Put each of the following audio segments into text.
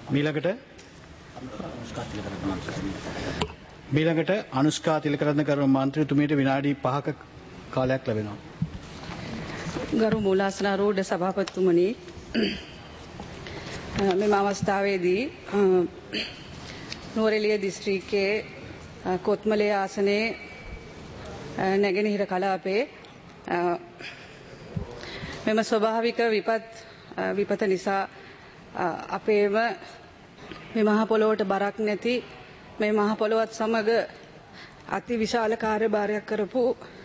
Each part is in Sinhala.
මීළඟට අනුෂ්කා තිලකරත්න කරු මන්ත්‍රීතුමියට විනාඩි 5ක කාලයක් ලැබෙනවා. ගරු මූලාසනාරූඪ සභාපතිතුමනි, මෙම අවස්ථාවේදී නුවරඑළිය දිස්ත්‍රික්කයේ කොත්මලේ ආසනයේ නැගෙනහිර කලාපයේ මෙම ස්වභාවික විපත නිසා අපේම මේ මහ පොළොවට බරක් නැති මේ මහ පොළොවත් සමග අති විශාල කාර්යභාරයක් කරපු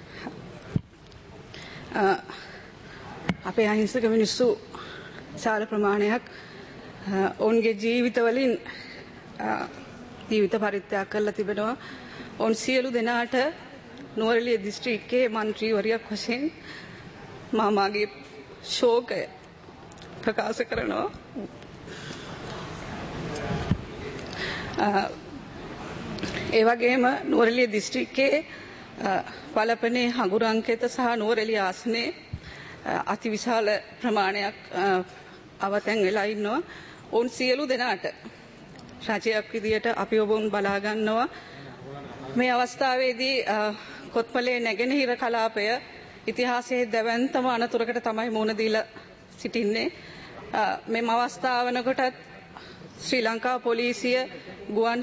අපේ අහිංසක මිනිස්සු විශාල ප්‍රමාණයක් ඔවුන්ගේ ජීවිතවලින් ජීවිත පරිත්‍යාග කරලා තිබෙනවා. ඔවුන් සියලු දෙනාට නුවරඑළිය දිස්ත්‍රික්කයේ මන්ත්‍රීවරියක් වශයෙන් මාගේ ශෝකය ප්‍රකාශ කරනවා. ඒ වගේම නුවරඑළිය දිස්ත්‍රික්කයේ පළපනේ හඟුරංකිත සහ නුවරඑළිය ආසනයේ අතිවිශාල ප්‍රමාණයක් අවතැන් වෙලා ඉන්නවා. ඔවුන් සියලු දෙනාට රජයක් විදියට අපි ඔවුන් බලා ගන්නවා. මේ අවස්ථාවේදී කොත්මලේ නැගෙනහිර කලාපය ඉතිහාසයේ දැවැන්තම අනතුරකට තමයි මුහුණ දීලා සිටින්නේ. මෙම අවස්ථාව වනකොටත් ශ්‍රී ලංකා පොලිසිය, ගුවන්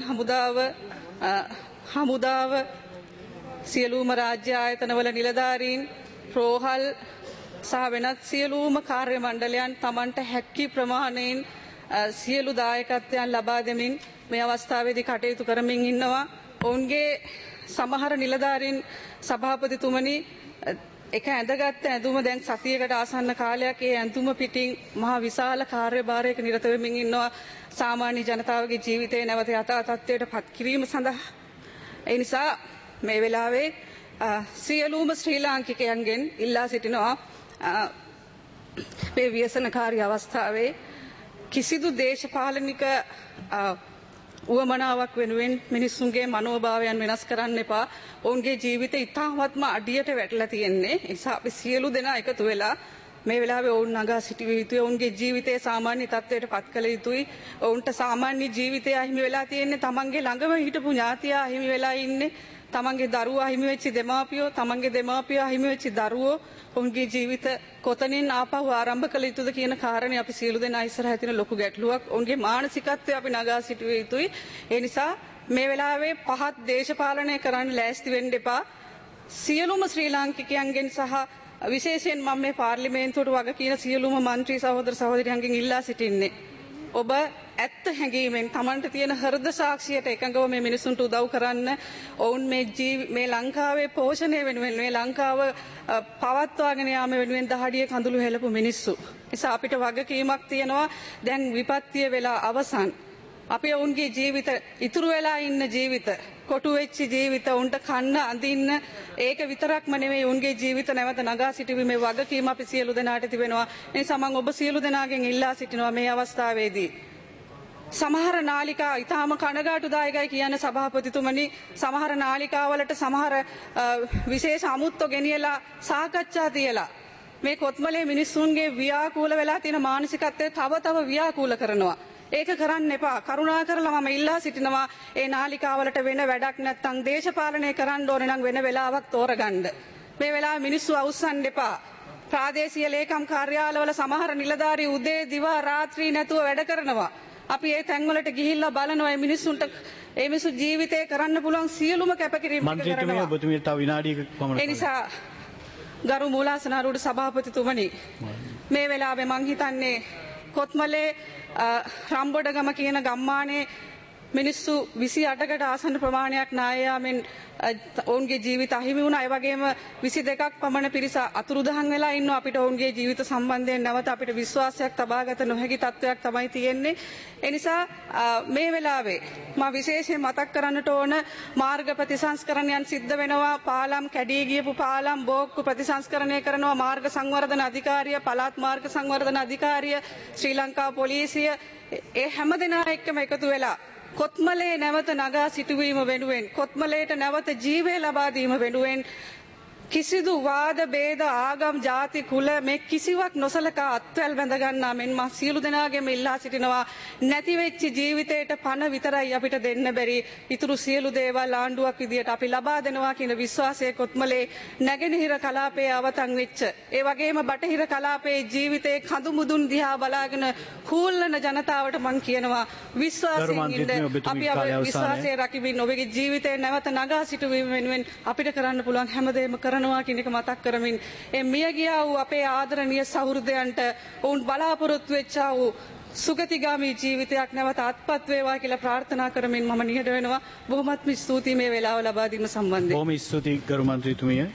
හමුදාව සියලුම රාජ්‍ය ආයතනවල නිලධාරීන්, රෝහල් සහ වෙනත් සියලුම කාර්ය මණ්ඩලයන් තමන්ට හැකි ප්‍රමාණයෙන් සියලු දායකත්වයන් ලබා දෙමින් මේ අවස්ථාවේදී කටයුතු කරමින් ඉන්නවා. ඔවුන්ගේ සමහර නිලධාරීන් සභාපතිතුමනි එක ඇඳගත් ඇඳුම දැන් සතියකට ආසන්න කාලයක් ඒ ඇඳුම පිටින් මහා විශාල කාර්යභාරයක නිරත වෙමින් ඉන්නවා සාමාන්‍ය ජනතාවගේ ජීවිතේ නැවත යථා තත්ත්වයට පත් කිරීම සඳහා. ඒ නිසා මේ වෙලාවේ සියලුම ශ්‍රී ලාංකිකයන්ගෙන් ඉල්ලා සිටිනවා මේ ව්‍යසනකාරී අවස්ථාවේ කිසිදු දේශපාලනික උවමනාවක් වෙනුවෙන් මිනිස්සුන්ගේ මනෝභාවයන් වෙනස් කරන්න එපා. ඔවුන්ගේ ජීවිත ඉතාමත්ම අඩියට වැටලා තියෙන්නේ. ඒ නිසා අපි සියලු දෙනා එකතු වෙලා මේ වෙලාවේ ඔවුන් නගා සිටිය යුතුයි. ඔවුන්ගේ ජීවිතය සාමාන්‍ය තත්ත්වයට පත් කළ යුතුයි. ඔවුන්ට සාමාන්‍ය ජීවිතය අහිමි වෙලා තියෙන්නේ. තමන්ගේ ළඟම හිටපු ඥාතියා අහිමි වෙලා ඉන්නේ. තමන්ගේ දරුවා අහිමි වෙච්ච දෙමාපියෝ, තමන්ගේ දෙමාපියෝ අහිමි වෙච්ච දරුවෝ, ඔවුන්ගේ ජීවිත කොතනින් ආපහු ආරම්භ කළ යුතුද කියන කාරණේ අපි සියලු දෙනා ඉස්සරහ තියෙන ලොකු ගැටලුවක්. ඔවුන්ගේ මානසිකත්වය අපි නගා සිටිය යුතුයි. ඒ නිසා මේ වෙලාවේ පහත් දේශපාලනය කරන්න ලෑස්ති වෙන්න එපා. සියලුම ශ්‍රී ලාංකිකයන්ගෙන් සහ විශේෂයෙන් මම මේ පාර්ලිමේන්තුවට වග කියන සියලුම මන්ත්‍රී සහෝදර සහෝදරියන්ගෙන් ඉල්ලා සිටින්නේ ඔබ ඇත්ත හැඟීමෙන් තමන්ට තියෙන හෘද සාක්ෂියට එකඟව මේ මිනිසුන්ට උදව් කරන්න. ඔවුන් මේ ලංකාවේ පෝෂණය වෙනුවෙන් මේ ලංකාව පවත්වාගෙන යාම වෙනුවෙන් දහඩිය කඳුළු හෙලපු මිනිස්සු. නිසා අපිට වගකීමක් තියෙනවා. දැන් විපත්තිය වෙලා අවසන්. අපි ඔවුන්ගේ ජීවිත, ඉතුරු වෙලා ඉන්න ජීවිත, කොටු වෙච්ච ජීවිත, උන්ට කන්න අඳින්න ඒක විතරක්ම නෙමෙයි උන්ගේ ජීවිත නැවත නගා සිටීමේ වගකීම අපි සියලු දෙනාට තිබෙනවා. ඒ නිසා මම ඔබ සියලු දෙනාගෙන් ඉල්ලා සිටිනවා මේ අවස්ථාවේදී සමහර නාලිකා ඊටාම කනගාටුදායකයි කියන සභාපතිතුමනි, සමහර නාලිකාවලට සමහර විශේෂ අමුත්තෝ ගෙනියලා සාකච්ඡා තියලා මේ කොත්මලේ මිනිස්සුන්ගේ ව්‍යාකූල වෙලා තියෙන මානසිකත්වය තව ව්‍යාකූල කරනවා. ඒක කරන්න එපා. කරුණාකරලා මම ඉල්ලා සිටිනවා ඒ නාලිකාවලට වෙන වැඩක් නැත්නම් දේශපාලනය කරන්න ඕනේ නම් වෙන වෙලාවක් තෝරගන්න. මේ වෙලාවේ මිනිස්සු අවුස්සන්න එපා. ප්‍රාදේශීය ලේකම් කාර්යාලවල සමහර නිලධාරී උදේ දිවා රාත්‍රී නැතුව වැඩ කරනවා. අපි ඒ තැන්වලට ගිහිල්ලා බලනවා මේ මිනිස්සුන්ට ඒ මිනිස්සු ජීවිතේ කරන්න පුළුවන් සියලුම කැපකිරීම් ටික කරනවා. මන්ත්‍රීතුමිය ඔබතුමියට තව විනාඩියක පමණ. ඒ නිසා ගරු මූලාසනාරූඪ සභාපතිතුමනි, මේ වෙලාවේ මං හිතන්නේ කොත්මලේ රම්බොඩගම කියන ගම්මානයේ මිනිස්සු 28කට ආසන්න ප්‍රමාණයක් නායයාමෙන් ඔවුන්ගේ ජීවිත අහිමි වුණා. ඒ වගේම 22ක් පමණ පිරිස අතුරුදහන් වෙලා ඉන්නවා. අපිට ඔවුන්ගේ ජීවිත සම්බන්ධයෙන් නැවත අපිට විශ්වාසයක් තබාගත නොහැකි තත්ත්වයක් තමයි තියෙන්නේ. ඒ නිසා මේ වෙලාවේ මම විශේෂයෙන් මතක් කරන්නට ඕන මාර්ග ප්‍රතිසංස්කරණයන් සිද්ධ වෙනවා. පාලම් කැඩී ගියපු පාලම් බෝක්කු ප්‍රතිසංස්කරණය කරනවා. මාර්ග සංවර්ධන අධිකාරිය, පළාත් මාර්ග සංවර්ධන අධිකාරිය, ශ්‍රී ලංකා පොලිසිය ඒ හැම දෙනා එක්කම එකතු වෙලා කොත්මලේ නැවත නගා සිටුවීම වෙනුවෙන්, කොත්මලේට නැවත ජීවය ලබා දීම වෙනුවෙන් කිසිදු වාද බේද ආගම් ජාති කුල මේ කිසිවක් නොසලකා අත්වැල් බැඳ ගන්නා මෙන් මා සියලු දෙනාගේම ඉල්ලා සිටිනවා නැති වෙච්ච ජීවිතේට පණ විතරයි අපිට දෙන්න බැරි ඊතුරු සියලු දේවල් ආණ්ඩුවක් විදියට අපි ලබා දෙනවා කියන විශ්වාසයේ කොත්මලේ නැගෙනහිර කලාපයේ අවතන් වෙච්ච ඒ වගේම බටහිර කලාපයේ ජීවිතේ කඳු මුදුන් දිහා බලාගෙන කූල්ලන ජනතාවට මං කියනවා විශ්වාසයෙන් ඉන්න අපි විශ්වාසයේ රකිමින් ඔබගේ ජීවිතේ නැවත නගා සිටුවීම වෙනුවෙන් අපිට කරන්න පුළුවන් හැමදේම කරනවා කියන එක මතක් කරමින් මේ මිය ගියා වූ අපේ ආදරණීය සහෘදයන්ට ඔවුන් බලාපොරොත්තු වෙච්චා වූ සුගතිගාමී ජීවිතයක් නැවත අත්පත් වේවා කියලා ප්‍රාර්ථනා කරමින් මම නිහඬ වෙනවා. බොහොමත්ම ස්තුතියි මේ වෙලාව ලබා දීම සම්බන්ධයෙන්. බොහොම ස්තුතියි ගරු මන්ත්‍රීතුමිය.